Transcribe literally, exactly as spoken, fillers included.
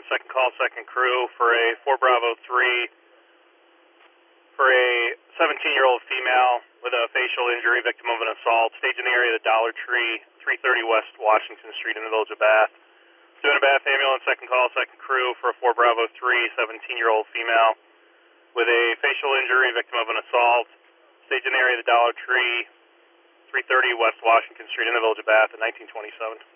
ambulance, second call, second crew for a four Bravo three for a seventeen-year-old female with a facial injury, victim of an assault. Staged in the area of the Dollar Tree, three thirty West Washington Street in the village of Bath. Doing a Bath ambulance, second call, second crew for a four Bravo three, seventeen-year-old female with a facial injury, victim of an assault. Staged in the area of the Dollar Tree, three thirty West Washington Street in the village of Bath at nineteen twenty-seven.